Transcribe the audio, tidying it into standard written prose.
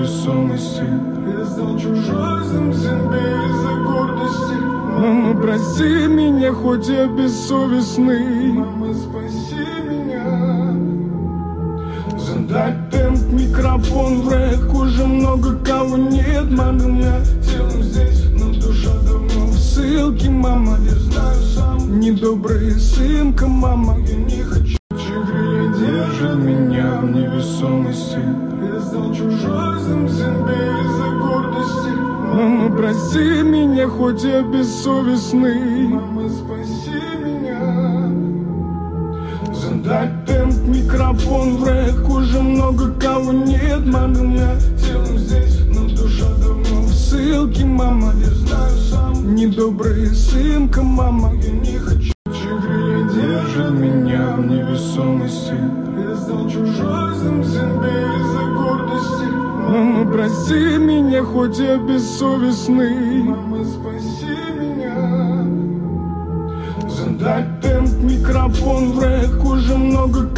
невесомости. Я стал чужим себе из-за гордости. Мама, прости меня, хоть я бессовестный. Мама, спаси меня. Задать темп, микрофон в рэк. Уже много кого нет, мама, я телом здесь, но душа давно в ссылке, мама. Я знаю сам, недобрый сынка, мама. Я не хочу, крылья держат меня в невесомости. Я стал чужим себе из-за гордости. Мама, прости меня, хоть я бессовестный. Мама, спаси меня. Задать темп, микрофон в рэк. Уже много кого нет, мама, я телом здесь, но душа давно в ссылке, мама. Я знаю сам, недобрый сынка, мама. Я не хочу, крылья держат меня в невесомости. Я стал чужим себе из-за гордости. Мама, прости меня, хоть я бессовестный. Мама, спаси меня. Задать темп, микрофон в рэк. Уже много